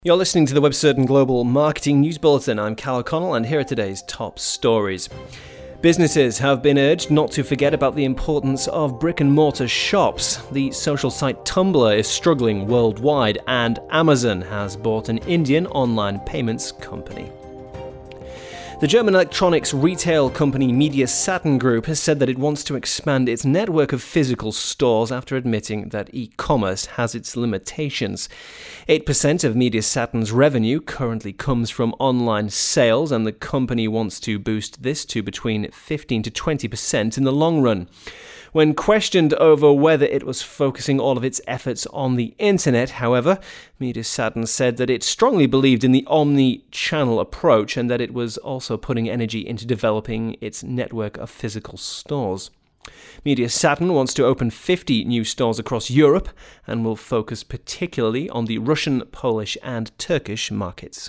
You're listening to the WebCertain Global Marketing News Bulletin. I'm Cal O'Connell, and here are today's top stories. Businesses have been urged not to forget about the importance of brick-and-mortar shops. The social site Tumblr is struggling worldwide, and Amazon has bought an Indian online payments company. The German electronics retail company Media-Saturn Group has said that it wants to expand its network of physical stores after admitting that e-commerce has its limitations. 8% of Media-Saturn's revenue currently comes from online sales, and the company wants to boost this to between 15 to 20% in the long run. When questioned over whether it was focusing all of its efforts on the internet, however, Media-Saturn said that it strongly believed in the omni-channel approach and that it was also putting energy into developing its network of physical stores. Media-Saturn wants to open 50 new stores across Europe and will focus particularly on the Russian, Polish, and Turkish markets.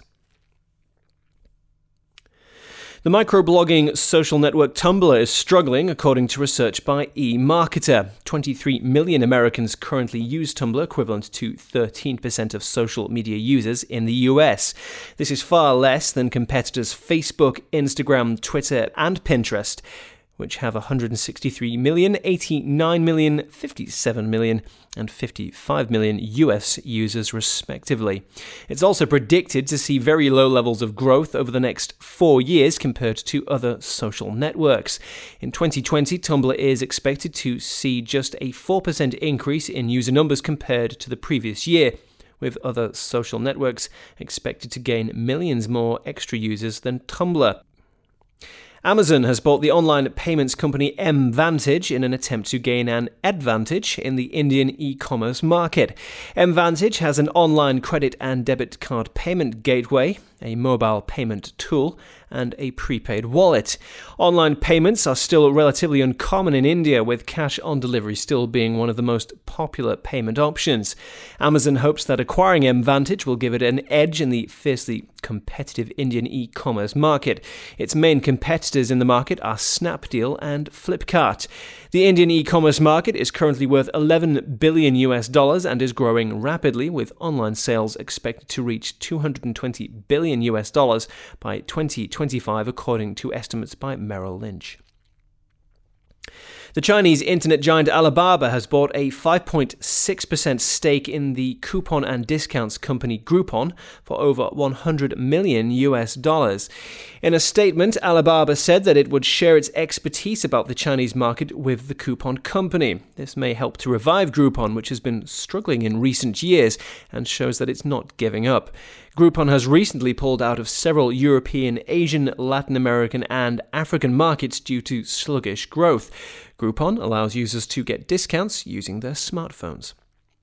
The microblogging social network Tumblr is struggling, according to research by eMarketer. 23 million Americans currently use Tumblr, equivalent to 13% of social media users in the US. This is far less than competitors Facebook, Instagram, Twitter, and Pinterest, which have 163 million, 89 million, 57 million, and 55 million US users respectively. It's also predicted to see very low levels of growth over the next 4 years compared to other social networks. In 2020, Tumblr is expected to see just a 4% increase in user numbers compared to the previous year, with other social networks expected to gain millions more extra users than Tumblr. Amazon has bought the online payments company Mvantage in an attempt to gain an advantage in the Indian e-commerce market. Mvantage has an online credit and debit card payment gateway, a mobile payment tool, and a prepaid wallet. Online payments are still relatively uncommon in India, with cash on delivery still being one of the most popular payment options. Amazon hopes that acquiring Mvantage will give it an edge in the fiercely competitive Indian e-commerce market. Its main competitors in the market are Snapdeal and Flipkart. The Indian e-commerce market is currently worth $11 billion and is growing rapidly, with online sales expected to reach $220 billion by 2025, according to estimates by Merrill Lynch. The Chinese internet giant Alibaba has bought a 5.6% stake in the coupon and discounts company Groupon for over $100 million. In a statement, Alibaba said that it would share its expertise about the Chinese market with the coupon company. This may help to revive Groupon, which has been struggling in recent years, and shows that it's not giving up. Groupon has recently pulled out of several European, Asian, Latin American, and African markets due to sluggish growth. Groupon allows users to get discounts using their smartphones.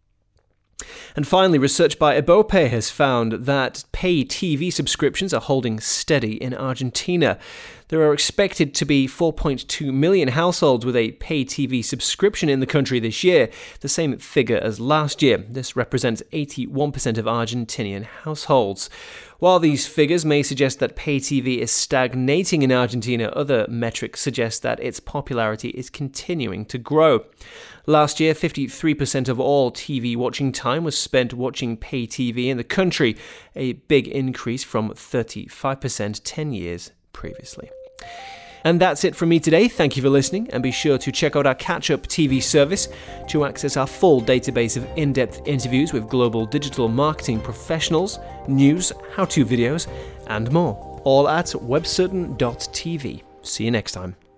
And finally, research by Ebope has found that pay TV subscriptions are holding steady in Argentina. There are expected to be 4.2 million households with a pay TV subscription in the country this year, the same figure as last year. This represents 81% of Argentinian households. While these figures may suggest that pay TV is stagnating in Argentina, other metrics suggest that its popularity is continuing to grow. Last year, 53% of all TV watching time was spent watching pay TV in the country, a big increase from 35% 10 years previously. And that's it from me today. Thank you for listening, and be sure to check out our Catch-Up TV service to access our full database of in-depth interviews with global digital marketing professionals, news, how-to videos, and more, all at webcertain.tv. See you next time.